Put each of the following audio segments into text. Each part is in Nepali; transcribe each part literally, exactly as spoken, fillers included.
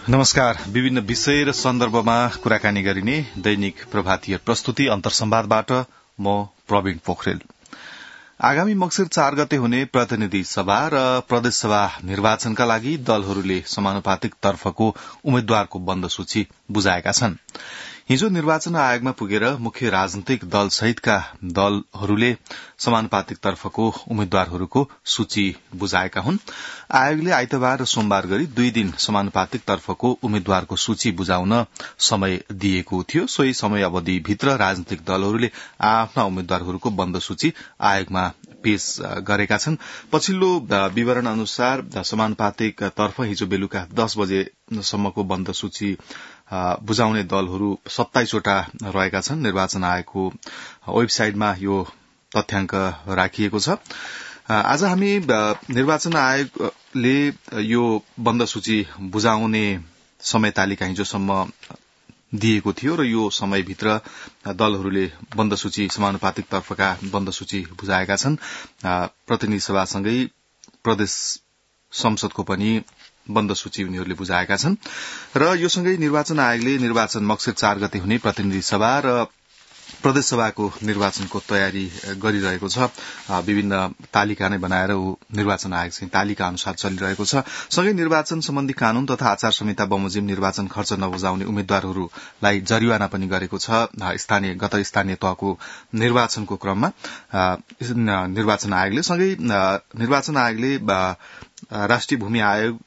नमस्कार। विभिन्न विषय र सन्दर्भमा कुराकानी गरिने दैनिक प्रभातीय प्रस्तुति अन्तर्संवादबाट म प्रवीण पोखरेल। आगामी मक्सिर चार गते हुने प्रतिनिधि सभा र प्रदेश सभा निर्वाचनका लागि दलहरूले समानुपातिक तर्फको उम्मेद्वारको बन्द सूची बुझाएका छन्। हिजो निर्वाचन आयोगमा पुगेर मुख्य राजनैतिक दल सहितका दलहरूले समानुपातिक तर्फको उम्मेद्वारहरूको सूची बुझाएका हुन्। आयोगले आइतबार र सोमबार गरी दुई दिन समानुपातिक तर्फको उम्मेद्वारको सूची बुझाउन समय दिएको थियो। सोही समय अवधिभित्र राजनैतिक दलहरूले आफ्ना उम्मेद्वारहरूको बन्द सूची आयोगमा पेश गरेका छन्। पछिल्लो विवरण अनुसार समानुपातिक तर्फ हिजो बेलुका दस बजेसम्मको बन्द सूची बुझाउने दलहरू सत्ताइसवटा रहेका छन्। निर्वाचन आयोगको वेबसाइटमा यो तथ्याङ्क राखिएको छ। आज हामी निर्वाचन आयोगले यो बन्द सूची बुझाउने समय तालिका हिजोसम्म दिएको थियो र यो समयभित्र दलहरूले बन्द सूची समानुपातिक तर्फका बन्द सूची बुझाएका छन्। प्रतिनिधि सभासँगै प्रदेश संसदको पनि बन्द सूची उनीहरूले बुझाएका छन् र यो सँगै निर्वाचन आयोगले निर्वाचन मक्सिर चार गते हुने प्रतिनिधि सभा र प्रदेश सभाको निर्वाचनको तयारी गरिरहेको छ। विभिन्न तालिका नै बनाएर निर्वाचन आयोग चाहिँ तालिका अनुसार चलिरहेको छ। सँगै निर्वाचन सम्बन्धी कानून तथा आचार संहिता बमोजिम निर्वाचन खर्च नबुझाउने उम्मेद्वारहरूलाई जरिवाना पनि गरेको छ। स्थानीय गत स्थानीय तहको निर्वाचनको क्रममा निर्वाचन आयोगले सँगै निर्वाचन आयोगले राष्ट्रिय भूमि आयोग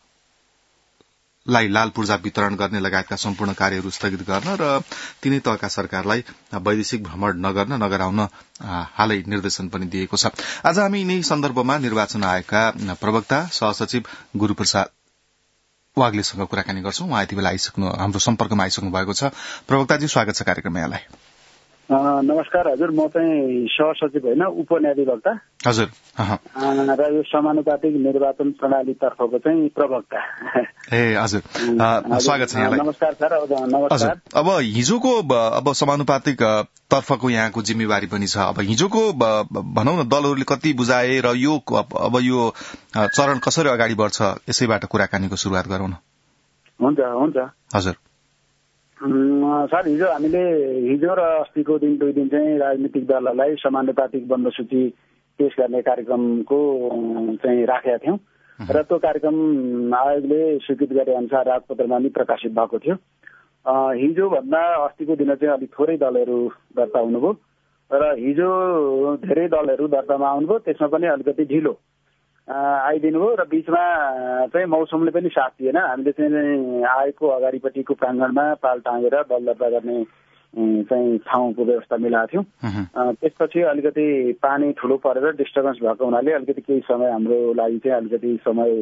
लाई लाल पूर्जा वितरण गर्ने लगायतका सम्पूर्ण कार्यहरू स्थगित गर्न र तीनै तहका सरकारलाई वैदेशिक भ्रमण नगर्न नगराउन हालै निर्देशन पनि दिएको छ। आज हामी यिनै सन्दर्भमा निर्वाचन आयोगका प्रवक्ता सहसचिव गुरूप्रसाद वाग्लेसँग कुराकानी गर्छौं। उहाँ यति बेला आइसक्नु हाम्रो सम्पर्कमा आइसक्नु भएको छ। प्रवक्ताजी, स्वागत छ कार्यक्रममा यहाँलाई। नमस्कार हजुर, म चाहिँ सहसचिव होइन, उपन्यायाधिवक्ता हजुर र यो समानुपातिक निर्वाचन प्रणाली तर्फको चाहिँ प्रवक्ता। ए हजुर, स्वागत छ यहाँलाई। नमस्कार सर। नमस्कार। अब हिजोको अब समानुपातिक तर्फको यहाँको जिम्मेवारी पनि छ। अब हिजोको भनौं न दलहरूले कति बुझाए र यो अब यो चरण कसरी अगाडि बढ्छ यसैबाट कुराकानीको शुरूआत गरौँ न। हुन्छ हुन्छ हजुर। सर, हिजो हामीले हिजो र अस्तिको दिन दुई दिन चाहिँ राजनीतिक दलहरूलाई समानुपातिक बन्द सूची पेश गर्ने कार्यक्रमको चाहिँ राखेका थियौं र त्यो कार्यक्रम आयोगले स्वीकृत गरे अनुसार राजपत्रमा पनि प्रकाशित भएको थियो। हिजो भन्दा अस्तिको दिन चाहिँ अलिक थोरै दलहरू दर्ता हुनुभयो र हिजो धेरै दलहरू दर्तामा आउनुभयो। त्यसमा पनि अलिकति ढिलो आइदिनु भयो र बीचमा चाहिँ मौसमले पनि साथ दिएन। हामीले चाहिँ आयोगको अगाडिपट्टिको प्राङ्गणमा पाल टाँगेर दल दर्ता गर्ने चाहिँ ठाउँको व्यवस्था मिलाएको थियौँ। त्यसपछि अलिकति पानी ठुलो परेर डिस्टर्बेन्स भएको हुनाले अलिकति केही समय हाम्रो लागि चाहिँ अलिकति समय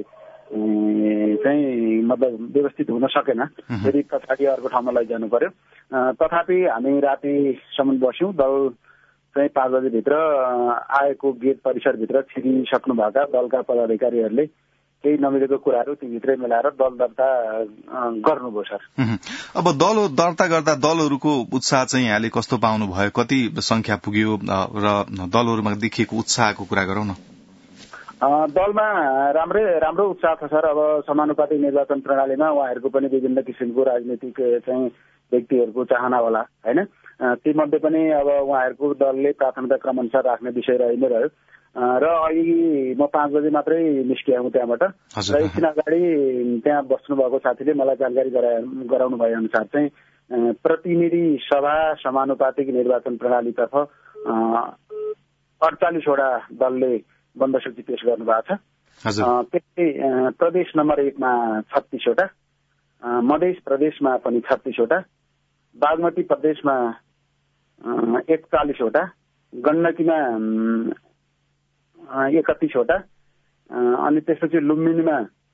चाहिँ मतलब व्यवस्थित हुन सकेन। फेरि पछाडि अर्को ठाउँमा लैजानु पर्यो। तथापि हामी रातिसम्म बस्यौँ। दल चाहिँ पाँच बजेभित्र आएको गेट परिसरभित्र छिरिसक्नुभएका दलका पदाधिकारीहरूले केही नमिलेको कुराहरू तीभित्रै मिलाएर दल दर्ता गर्नुभयो सर। अब दल दर्ता गर्दा दलहरूको उत्साह चाहिँ यहाँले कस्तो पाउनु भयो? कति संख्या पुग्यो र दलहरूमा देखिएको उत्साहको कुरा गरौँ न। दलमा राम्रै राम्रो उत्साह छ सर। अब समानुपातिक निर्वाचन प्रणालीमा उहाँहरूको पनि विभिन्न किसिमको राजनीतिक चाहिँ व्यक्तिहरूको चाहना होला होइन। तीमध्ये पनि अब उहाँहरूको दलले प्राथमिकता क्रम अनुसार राख्ने विषय रहि नै रह्यो र अघि म पाँच बजे मात्रै निस्किएँ त्यहाँबाट र एकछिन अगाडि त्यहाँ बस्नुभएको साथीले मलाई जानकारी गराउनु भए अनुसार चाहिँ प्रतिनिधि सभा समानुपातिक निर्वाचन प्रणालीतर्फ अडचालिसवटा दलले बन्द सूची पेश गर्नुभएको छ। त्यस्तै प्रदेश नम्बर एकमा छत्तीसवटा, मध्य प्रदेशमा पनि छत्तीसवटा, बागमती प्रदेशमा एकचालिसवटा, गण्डकीमा एकतिसवटा, अनि त्यसपछि लुम्बिनीमा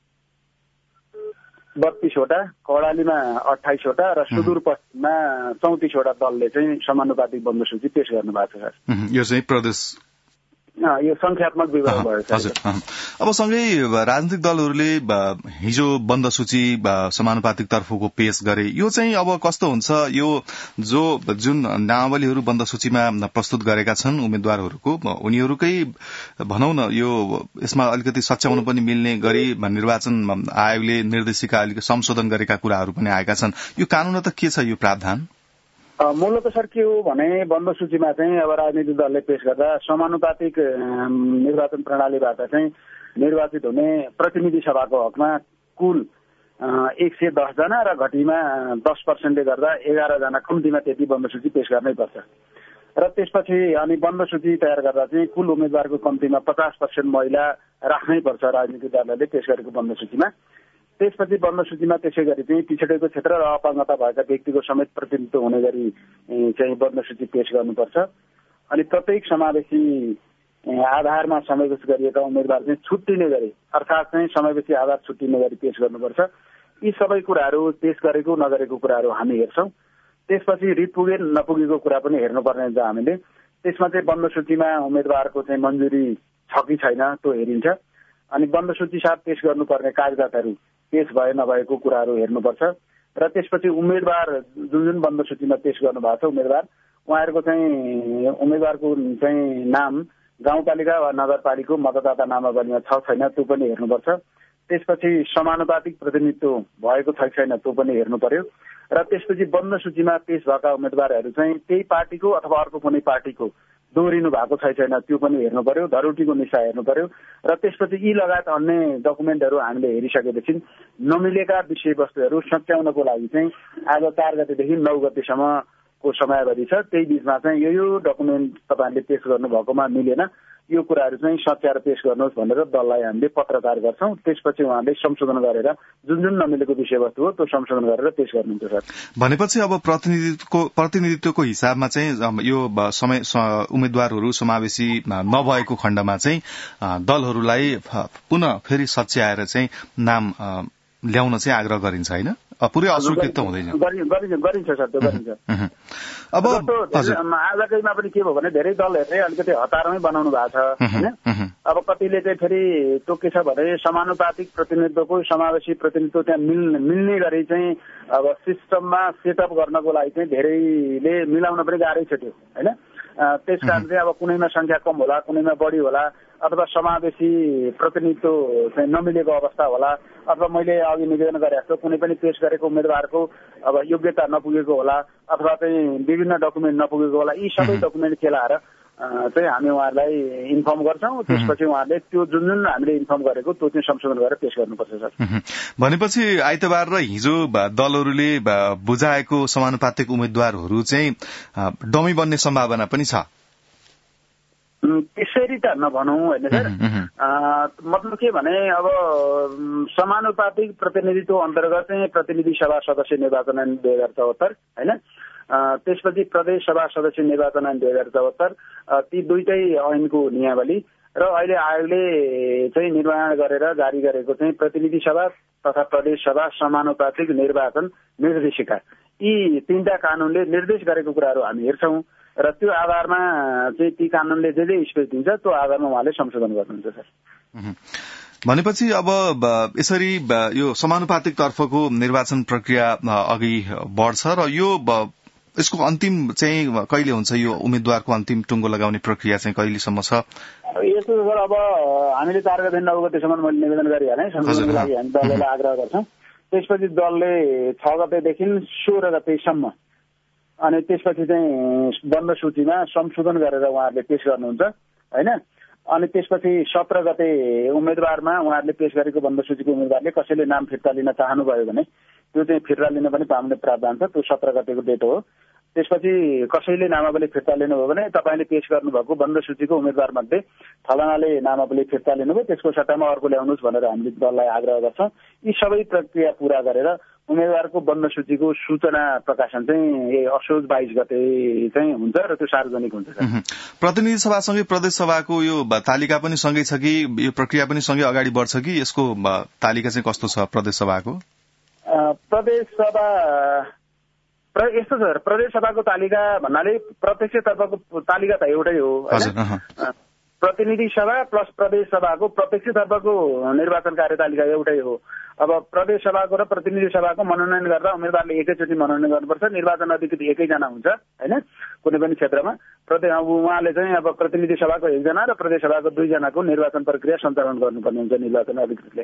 बत्तीसवटा, कर्णालीमा अठाइसवटा र सुदूरपश्चिममा चौतिसवटा दलले चाहिँ समानुपातिक बन्द सूची पेश गर्नु भएको छ सर। यो चाहिँ प्रदेश यो संख्यात्मक विभाग भयो। हजुर, अब सँगै राजनीतिक दलहरूले हिजो बन्द सूची समानुपातिक तर्फको पेश गरे, यो चाहिँ अब कस्तो हुन्छ? यो जो जुन नामावलीहरू बन्द सूचीमा प्रस्तुत गरेका छन् उम्मेद्वारहरूको, उनीहरूकै भनौं न यो यसमा अलिकति सच्याउन पनि मिल्ने गरी निर्वाचन आयोगले निर्देशिका अलिक संशोधन गरेका कुराहरू पनि आएका छन्। यो कानून त के छ यो प्रावधान? मूलत सर के हो भने बन्द सूचीमा चाहिँ अब राजनीतिक दलले पेश गर्दा समानुपातिक निर्वाचन प्रणालीबाट चाहिँ निर्वाचित हुने प्रतिनिधि सभाको हकमा कुल एक सय दस जना र घटीमा दस पर्सेन्टले गर्दा एघार जना कम्तीमा त्यति बन्द सूची पेश गर्नै पर्छ र त्यसपछि अनि बन्द सूची तयार गर्दा चाहिँ कुल उम्मेद्वारको कम्तीमा पचास पर्सेन्ट महिला राख्नै पर्छ राजनीतिक दलहरूले पेश गरेको बन्द सूचीमा। त्यसपछि बन्द सूचीमा त्यसै गरी चाहिँ पिछडेको क्षेत्र र अपाङ्गता भएका व्यक्तिको समेत प्रतिनिधित्व हुने गरी चाहिँ बन्द सूची पेश गर्नुपर्छ। अनि प्रत्येक समावेशी आधारमा समावेश गरिएका उम्मेद्वार चाहिँ छुट्टिने गरी अर्थात् चाहिँ समावेशी आधार छुट्टिने गरी पेश गर्नुपर्छ। यी सबै कुराहरू पेश गरेको नगरेको कुराहरू हामी हेर्छौँ। त्यसपछि रिट पुगे नपुगेको कुरा पनि हेर्नुपर्ने हुन्छ हामीले। त्यसमा चाहिँ बन्द सूचीमा उम्मेद्वारको चाहिँ मन्जुरी छ कि छैन त्यो हेरिन्छ। अनि बन्द सूची साथ पेश गर्नुपर्ने कागजातहरू पेश भए नभएको कुराहरू हेर्नुपर्छ र त्यसपछि उम्मेद्वार जुन जुन बन्द सूचीमा पेश गर्नुभएको छ उम्मेद्वार उहाँहरूको चाहिँ उम्मेद्वारको चाहिँ नाम गाउँपालिका वा नगरपालिकाको मतदाता नामावलीमा छ छैन त्यो पनि हेर्नुपर्छ। त्यसपछि समानुपातिक प्रतिनिधित्व भएको छ छैन त्यो पनि हेर्नु पर्यो र त्यसपछि बन्द सूचीमा पेश भएका उम्मेद्वारहरू चाहिँ त्यही पार्टीको अथवा अर्को कुनै पार्टीको दोहोरिनु भएको छ छैन त्यो पनि हेर्नु पर्यो, धरोटीको निशा हेर्नु पर्यो र त्यसपछि यी लगायत अन्य डकुमेन्टहरू हामीले हेरिसकेपछि नमिलेका विषयवस्तुहरू सच्याउनको लागि चाहिँ आज चार गतेदेखि नौ गतेसम्मको समयावधि छ। त्यही बीचमा चाहिँ यो यो डकुमेन्ट तपाईँहरूले पेश गर्नुभएकोमा मिलेन, यो कुराहरू चाहिँ सच्याएर पेश गर्नुहोस् भनेर दललाई हामीले पत्रकार गर्छौँ। त्यसपछि उहाँले संशोधन गरेर जुन जुन नमिलेको विषयवस्तु हो त्यो संशोधन गरेर पेश गर्नुहुन्छ सर। भनेपछि अब प्रतिनिधित्वको प्रतिनिधित्वको हिसाबमा चाहिँ यो समय उम्मेद्वारहरू समावेशी नभएको खण्डमा चाहिँ दलहरूलाई पुनः फेरि सच्याएर चाहिँ नाम ल्याउन चाहिँ आग्रह गरिन्छ होइन? पुरै अस्वीकृत त हुँदैन, गरिन्छ सर त्यो गरिन्छ। अब आजकैमा पनि के भयो भने धेरै दलहरूले अलिकति हतारमै बनाउनु भएको छ होइन। अब कतिले चाहिँ फेरि त्यो के छ भने समानुपातिक प्रतिनिधित्वको समावेशी प्रतिनिधित्व त्यहाँ मिल्ने मिल्ने गरी चाहिँ अब सिस्टममा सेटअप गर्नको लागि चाहिँ धेरैले मिलाउन पनि गाह्रै छ त्यो होइन। त्यस कारण चाहिँ अब कुनैमा संख्या कम होला, कुनैमा बढी होला, अथवा समावेशी प्रतिनिधित्व चाहिँ नमिलेको अवस्था होला, अथवा मैले अघि निवेदन गरे जस्तो कुनै पनि पेश गरेको उम्मेद्वारको अब योग्यता नपुगेको होला अथवा चाहिँ विभिन्न डकुमेन्ट नपुगेको होला। यी सबै डकुमेन्ट केलाएर चाहिँ हामी उहाँहरूलाई इन्फर्म गर्छौँ। त्यसपछि उहाँहरूले त्यो जुन जुन हामीले इन्फर्म गरेको त्यो चाहिँ संशोधन गरेर पेश गर्नुपर्छ सर। भनेपछि आइतबार र हिजो दलहरूले बुझाएको समानुपातिक उम्मेद्वारहरू चाहिँ डमी बन्ने सम्भावना पनि छ? त्यसरी त नभनौँ होइन सर। मतलब के भने अब समानुपातिक प्रतिनिधित्व अन्तर्गत चाहिँ प्रतिनिधि सभा सदस्य निर्वाचन ऐन दुई हजार चौहत्तर होइन, त्यसपछि प्रदेश सभा सदस्य निर्वाचन ऐन दुई हजार चौहत्तर, ती दुईटै ऐनको नियमावली र अहिले आयोगले चाहिँ निर्माण गरेर जारी गरेको चाहिँ प्रतिनिधि सभा तथा प्रदेश सभा समानुपातिक निर्वाचन निर्देशिका, यी तीनटा कानूनले निर्देश गरेको कुराहरू हामी हेर्छौँ र त्यो आधारमा चाहिँ ती कानूनले जे जे स्पेस दिन्छ त्यो आधारमा उहाँले संशोधन गर्नुहुन्छ सर। भनेपछि अब यसरी यो समानुपातिक तर्फको निर्वाचन प्रक्रिया अघि बढ्छ र यो यसको अन्तिम चाहिँ कहिले हुन्छ? यो उम्मेद्वारको अन्तिम टुङ्गो लगाउने प्रक्रिया चाहिँ कहिलेसम्म छ? यस्तो सर अब हामीले चार गते नौ गतेसम्म मैले निवेदन गरिहालेँ, संशोधनको लागि हामी दललाई आग्रह गर्छौँ। त्यसपछि दलले छ गतेदेखि सोह्र गतेसम्म अनि त्यसपछि चाहिँ बन्द सूचीमा संशोधन गरेर उहाँहरूले पेश गर्नुहुन्छ होइन। अनि त्यसपछि सत्र गते उम्मेद्वारमा उहाँहरूले पेश गरेको बन्द सूचीको उम्मेद्वारले कसैले नाम फिर्ता लिन चाहनुभयो भने त्यो चाहिँ फिर्ता लिन पनि पाउने प्रावधान छ। त्यो सत्र गतेको डेट हो। त्यसपछि कसैले नामावली फिर्ता लिनुभयो भने तपाईँले पेश गर्नुभएको बन्द सूचीको उम्मेद्वार मध्ये फलानाले नामावली फिर्ता लिनुभयो, त्यसको सट्टामा अर्को ल्याउनुहोस् भनेर हामीले दललाई आग्रह गर्छौँ। यी सबै प्रक्रिया पूरा गरेर उम्मेद्वारको बन्द सूचीको सूचना प्रकाशन चाहिँ असोज बाइस गते चाहिँ हुन्छ र त्यो सार्वजनिक हुन्छ। प्रतिनिधि सभासँगै प्रदेश सभाको यो तालिका पनि सँगै छ कि यो प्रक्रिया पनि सँगै अगाडि बढ्छ कि यसको तालिका चाहिँ कस्तो छ प्रदेश सभाको? प्रदेश सभा यस्तो छ, प्रदेश सभाको तालिका भन्नाले प्रत्यक्ष तर्फको तालिका त एउटै हो होइन। प्रतिनिधि सभा प्लस प्रदेश सभाको प्रत्यक्षतर्फको निर्वाचन कार्यतालिका एउटै हो। अब प्रदेश सभाको र प्रतिनिधि सभाको मनोनयन गर्दा उम्मेद्वारले एकैचोटि मनोनयन गर्नुपर्छ। निर्वाचन अधिकृत एकैजना हुन्छ होइन कुनै पनि क्षेत्रमा। प्रति उहाँले चाहिँ अब प्रतिनिधि सभाको एकजना र प्रदेश सभाको दुईजनाको निर्वाचन प्रक्रिया सञ्चालन गर्नुपर्ने हुन्छ निर्वाचन अधिकृतले।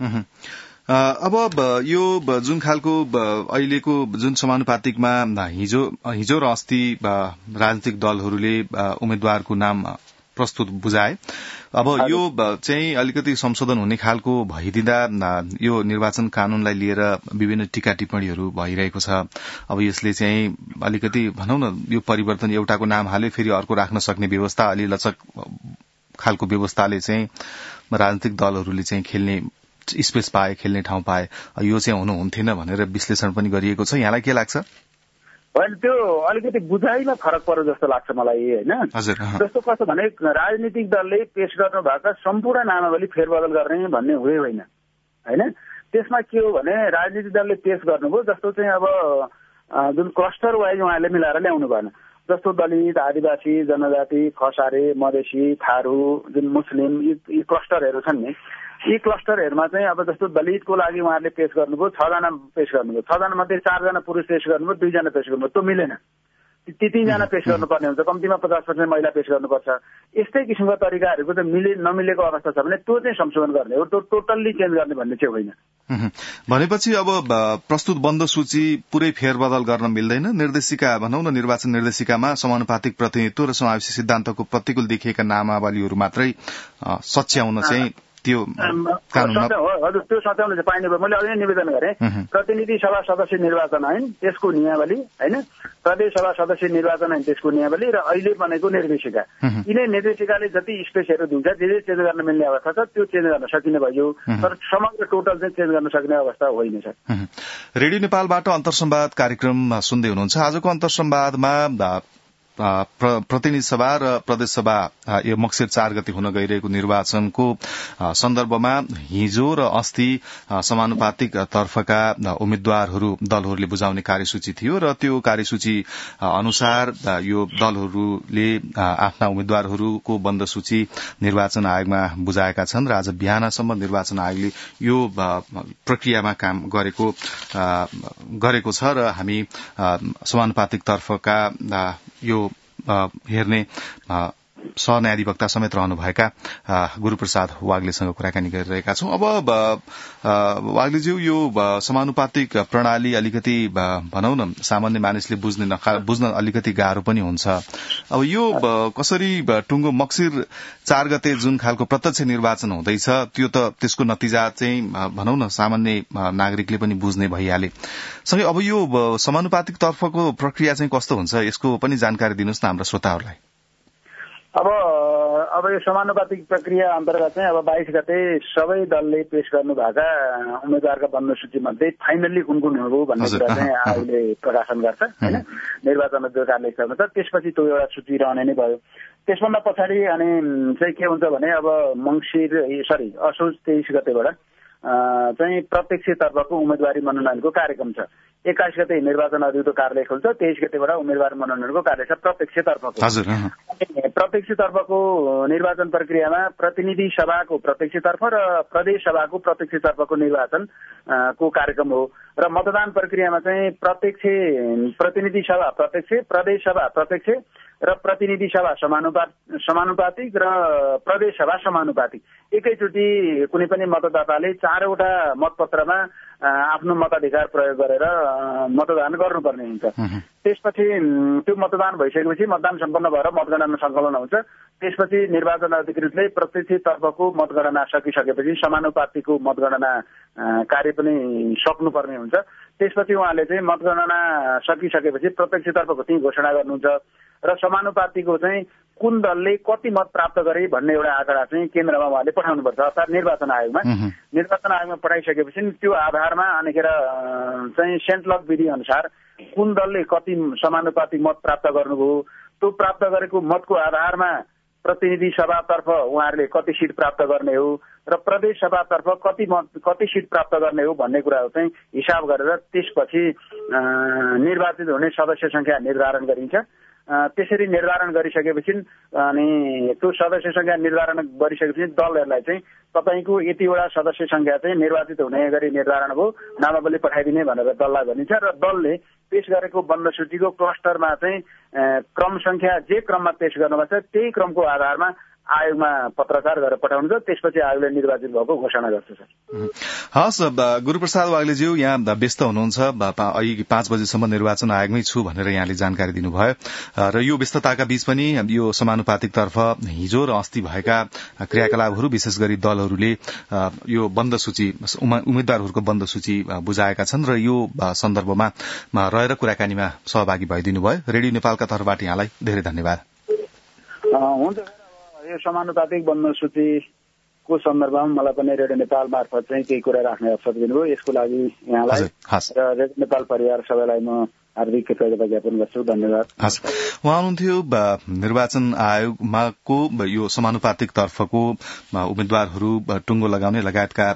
अब यो जुन खालको अहिलेको जुन समानुपातिकमा हिजो हिजो र अस्ति राजनीतिक दलहरूले उम्मेद्वारको नाम प्रस्तुत बुझाए, अब यो चाहिँ अलिकति संशोधन हुने खालको भइदिँदा यो निर्वाचन कानूनलाई लिएर विभिन्न टीका टिप्पणीहरू भइरहेको छ। अब यसले चाहिँ अलिकति भनौं न यो परिवर्तन एउटाको नाम हाले फेरि अर्को राख्न सक्ने व्यवस्था अलि लचक खालको व्यवस्थाले चाहिँ राजनीतिक दलहरूले चाहिँ खेल्ने स्पेस पाए, खेल्ने ठाउँ पाए, यो चाहिँ हुनु हुन्थेन भनेर विश्लेषण पनि गरिएको छ। यहाँलाई के लाग्छ? होइन, त्यो अलिकति बुझाइमा फरक पर्यो जस्तो लाग्छ मलाई होइन। जस्तो कस्तो भने राजनीतिक दलले पेश गर्नु भएका सम्पूर्ण नामावली फेरबदल गर्ने भन्ने हुँदै होइन होइन। त्यसमा के हो भने राजनीतिक दलले पेश गर्नुभयो जस्तो चाहिँ अब जुन क्लस्टर वाइज उहाँले मिलाएर ल्याउनु भएन। जस्तो दलित, आदिवासी, जनजाति, खसारे, मधेसी, थारू, जुन मुस्लिम यी क्लस्टरहरू छन् नि, यी क्लस्टरहरूमा चाहिँ अब जस्तो दलितको लागि उहाँहरूले पेश गर्नुभयो, छजना पेश गर्नुभयो, छजना मध्ये चारजना पुरुष पेश गर्नुभयो, दुईजना पेश गर्नुभयो, त्यो मिलेन। ती तीनजना पेश गर्नुपर्ने हुन्छ, कम्तीमा पचास पर्सेन्ट महिला पेश गर्नुपर्छ। यस्तै किसिमका तरिकाहरूको चाहिँ मिले नमिलेको अवस्था छ भने त्यो चाहिँ संशोधन गर्ने हो, त्यो टोटल्ली चेन्ज गर्ने भन्ने चाहिँ होइन। भनेपछि अब प्रस्तुत बन्द सूची पुरै फेरबदल गर्न मिल्दैन। निर्देशिका भनौं न निर्वाचन निर्देशिकामा समानुपातिक प्रतिनिधित्व र समावेशी सिद्धान्तको प्रतिकूल देखिएका नामावलीहरू मात्रै सच्याउन चाहिँ त्यो कानूनमा हजुर त्यो सच्याउन चाहिँ पाइने भयो। मैले अघि नै निवेदन गरेँ प्रतिनिधि सभा सदस्य निर्वाचन ऐन त्यसको नियमावली होइन, प्रदेश सभा सदस्य निर्वाचन ऐन त्यसको नियमावली र अहिले बनेको निर्देशिका, यिनै निर्देशिकाले जति स्पेसहरू दिन्छ जे जे चेन्ज गर्न मिल्ने अवस्था छ त्यो चेन्ज गर्न सकिने भयो, तर समग्र टोटल चाहिँ चेन्ज गर्न सक्ने अवस्था होइन सर। रेडियो नेपालबाट अन्तर्संवाद कार्यक्रम सुन्दै हुनुहुन्छ। आजको अन्तर्संवादमा प्रतिनिधि सभा र प्रदेश सभा यो मक्सिर चार गते हुन गइरहेको निर्वाचनको सन्दर्भमा हिजो र अस्ति समानुपातिक तर्फका उम्मेद्वारहरू दलहरूले बुझाउने कार्यसूची थियो र त्यो कार्यसूची अनुसार यो दलहरूले आफ्ना उम्मेद्वारहरूको बन्द सूची निर्वाचन आयोगमा बुझाएका छन् र आज बिहानसम्म निर्वाचन आयोगले यो प्रक्रियामा काम गरेको गरेको छ र हामी समानुपातिक तर्फका यो हेर्ने सहन्यायाधिवक्ता समेत रहनुभएका गुरूप्रसाद वाग्लेसँग कुराकानी गरिरहेका छौं। अब वाग्लेज्यू, यो समानुपातिक प्रणाली अलिकति भनौं न सामान्य मानिसले बुझ्ने बुझ्न अलिकति गाह्रो पनि हुन्छ। अब यो कसरी टुङ्गो मक्सिर चार गते जुन खालको प्रत्यक्ष निर्वाचन हुँदैछ त्यो त त्यसको नतिजा चाहिँ भनौं न सामान्य नागरिकले पनि बुझ्ने भइहाले। सँगै अब यो समानुपातिक तर्फको प्रक्रिया चाहिँ कस्तो हुन्छ यसको पनि जानकारी दिनुहोस् न हाम्रो श्रोताहरूलाई। अब अब यो समानुपातिक प्रक्रिया अन्तर्गत चाहिँ अब बाइस गते सबै दलले पेश गर्नु भएका उम्मेद्वारका बन्द सूची मध्ये फाइनल्ली कुन कुन हो भन्ने कुरा चाहिँ आयोगले प्रकाशन गर्छ होइन, निर्वाचन अधिकारी स्तरमा छ। त्यसपछि त्यो एउटा सूची रहने नै भयो। त्यसभन्दा पछाडि अनि चाहिँ के हुन्छ भने अब मङ्सिर सरी असोज तेइस गतेबाट चाहिँ प्रत्यक्षतर्फको उम्मेदवारी मनोनयनको कार्यक्रम छ। एक्काइस गते निर्वाचन अधिकृत कार्यालय खोल्छ, तेइस गतेबाट उम्मेदवार मनोनयनको कार्य छ प्रत्यक्षतर्फको। प्रत्यक्षतर्फको निर्वाचन प्रक्रियामा प्रतिनिधि सभाको प्रत्यक्षतर्फ र प्रदेश सभाको प्रत्यक्षतर्फको निर्वाचन को कार्यक्रम हो र मतदान प्रक्रियामा चाहिँ प्रत्यक्ष प्रतिनिधि सभा प्रत्यक्ष, प्रदेश सभा प्रत्यक्ष र प्रतिनिधि सभा समानुपातिक समानुपातिक र प्रदेश सभा समानुपातिक एकैचोटि कुनै पनि मतदाताले चारवटा मतपत्रमा आफ्नो मताधिकार प्रयोग गरेर मतदान गर्नुपर्ने हुन्छ। त्यसपछि त्यो मतदान भइसकेपछि मतदान सम्पन्न भएर मतगणना सङ्कलन हुन्छ। त्यसपछि निर्वाचन अधिकृतले प्रत्यक्षतर्फको मतगणना सकिसकेपछि समानुपातिकको मतगणना कार्य पनि सक्नुपर्ने हुन्छ। त्यसपछि उहाँले चाहिँ मतगणना सकिसकेपछि प्रत्यक्षतर्फको चाहिँ घोषणा गर्नुहुन्छ र समानुपातिकको चाहिँ कुन दलले कति मत प्राप्त गरे भन्ने एउटा आँकडा चाहिँ केन्द्रमा उहाँले पठाउनुपर्छ, अर्थात् निर्वाचन आयोगमा। निर्वाचन आयोगमा पठाइसकेपछि त्यो आधारमा अनेकेर चाहिँ सेन्टलक विधि अनुसार कुन दलले कति समानुपातिक मत प्राप्त गर्नुभयो, त्यो प्राप्त गरेको मतको आधारमा प्रतिनिधि सभातर्फ उहाँहरूले कति सिट प्राप्त गर्ने हो र प्रदेश सभातर्फ कति मत कति सिट प्राप्त गर्ने हो भन्ने कुराहरू चाहिँ हिसाब गरेर त्यसपछि निर्वाचित हुने सदस्य संख्या निर्धारण गरिन्छ त्यसरी निर्धारण गरिसकेपछि अनि त्यो सदस्य संख्या निर्धारण गरिसकेपछि दलहरूलाई चाहिँ तपाईँको यतिवटा सदस्य संख्या चाहिँ निर्वाचित हुने गरी निर्धारण भयो, नामावली पठाइदिने भनेर दललाई भनिन्छ र दलले पेश गरेको बन्द सूचीको क्लस्टरमा चाहिँ क्रम संख्या जे क्रममा पेश गर्नुपर्छ त्यही क्रमको आधारमा आयोगमा पत्रकार गरेर पठाउँछ, त्यसपछि आयोगले निर्वाचित भएको घोषणा गर्छ। सर हस्, गुरूप्रसाद वाग्लेज्यू यहाँ व्यस्त हुनुहुन्छ, अहिले पाँच बजेसम्म निर्वाचन आयोगमै छु भनेर यहाँले जानकारी दिनुभयो र यो व्यस्तताका बीच पनि यो समानुपातिक तर्फ हिजो र अस्ति भएका क्रियाकलापहरू विशेष गरी दलहरूले यो बन्द सूची उम्मेद्वारहरूको बन्द सूची बुझाएका छन् र यो सन्दर्भमा रहेर कुराकानीमा सहभागी भइदिनु भयो। रेडियो नेपालका तर्फबाट यहाँलाई धेरै धन्यवाद। हुन्छ, यो समानुपातिक बन्द सूचीको सन्दर्भमा मलाई पनि रेडियो नेपाल मार्फत चाहिँ केही कुरा राख्ने अवसर दिनुभयो, यसको लागि यहाँलाई र रेडियो नेपाल परिवार सबैलाई म हार्दिक कृतज्ञता ज्ञापन गर्छु। धन्यवाद। हस्, उहाँ हुनुहुन्थ्यो निर्वाचन आयोगमाको यो समानुपातिक तर्फको उम्मेद्वारहरू टुङ्गो लगाउने लगायतका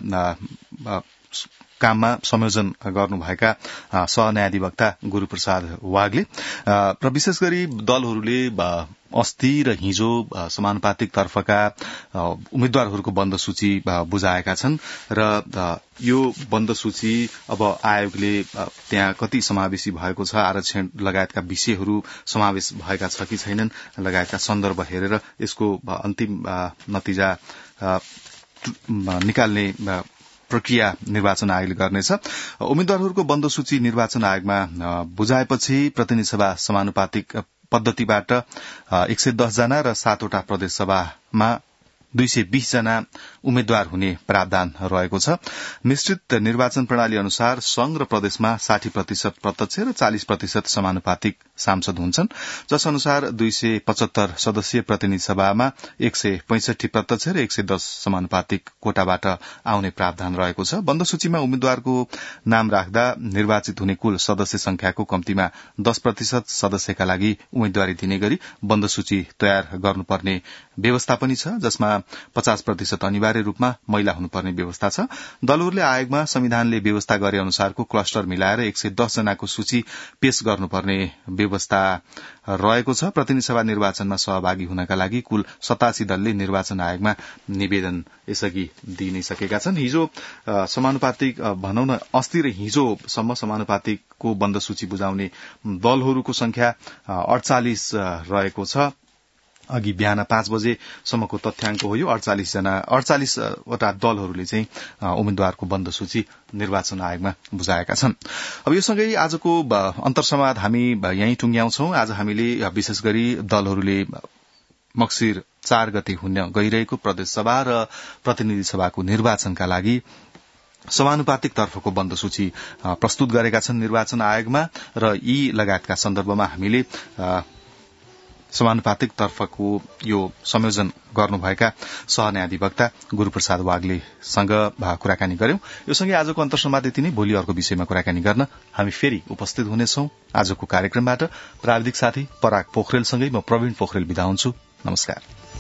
काममा संयोजन गर्नुभएका सहन्यायाधिवक्ता गुरूप्रसाद वाग्ले र विशेष गरी दलहरूले अस्ति र हिजो समानुपातिक तर्फका उम्मेद्वारहरूको बन्द सूची बुझाएका छन् र यो बन्द सूची अब आयोगले त्यहाँ कति समावेशी भएको छ, आरक्षण लगायतका विषयहरू समावेश भएका छ कि छैनन् लगायतका सन्दर्भ हेरेर यसको अन्तिम नतिजा निकाल्ने प्रक्रिया निर्वाचन आयोगले गर्नेछ। उम्मेद्वारहरूको बन्द सूची निर्वाचन आयोगमा बुझाएपछि प्रतिनिधि सभा समानुपातिक पद्धतिबाट एक सय दस जना र सातवटा प्रदेश सभामा दुई सय बीस जना उम्मेद्वार हुने प्रावधान रहेको छ। मिश्रित निर्वाचन प्रणाली अनुसार संघ र प्रदेशमा साठी प्रतिशत प्रत्यक्ष र चालिस प्रतिशत समानुपातिक सांसद हुन्छन्, जस अनुसार दुई सय पचहत्तर सदस्यीय प्रतिनिधि सभामा एक सय पैंसठी प्रत्यक्ष र एक सय दस समानुपातिक कोटाबाट आउने प्रावधान रहेको छ। बन्द सूचीमा उम्मेद्वारको नाम राख्दा निर्वाचित हुने कुल सदस्य संख्याको कम्तीमा दस प्रतिशत सदस्यका लागि उम्मेद्वारी दिने गरी बन्द सूची तयार गर्नुपर्ने व्यवस्था पनि छ, जसमा पचास प्रतिशत अनिवार्य रूपमा महिला हुनुपर्ने व्यवस्था छ। दलहरूले आयोगमा संविधानले व्यवस्था गरे अनुसारको क्लस्टर मिलाएर एक सय दस जनाको सूची पेश गर्नुपर्ने व्यवस्था रहेको छ। प्रतिनिधि सभा निर्वाचनमा सहभागी हुनका लागि कुल सतासी दलले निर्वाचन आयोगमा निवेदन यसअघि दिइ नै सकेका छन्। हिजो समानुपातिक भनौं न अस्ति र हिजोसम्म समानुपातिकको बन्द सूची बुझाउने दलहरूको संख्या अडचालिस रहेको छ। अघि बिहान पाँच बजेसम्मको तथ्याङ्क हो यो। अडचालिस जना अडचालिसवटा दलहरूले चाहिँ उम्मेद्वारको बन्द सूची निर्वाचन आयोगमा बुझाएका छन्। अब यो सँगै आजको अन्तर्संवाद हामी यहीँ टुङ्ग्याउँछौं। आज हामीले विशेष गरी दलहरूले मक्सिर चार गते हुन गइरहेको प्रदेश सभा र प्रतिनिधि सभाको निर्वाचनका लागि समानुपातिक तर्फको बन्द सूची प्रस्तुत गरेका छन् निर्वाचन आयोगमा र यी लगायतका सन्दर्भमा हामीले समानुपातिक तर्फको यो संयोजन गर्नुभएका सहन्यायाधिवक्ता गुरूप्रसाद वाग्लेसँग कुराकानी गर्यौं। यो सँगै आजको अन्तर्संवाद यति नै। भोलि अर्को विषयमा कुराकानी गर्न हामी फेरि उपस्थित हुनेछौं। आजको कार्यक्रमबाट प्राविधिक साथी पराग पोखरेलसँगै म प्रवीण पोखरेल बिदा हुन्छु। नमस्कार।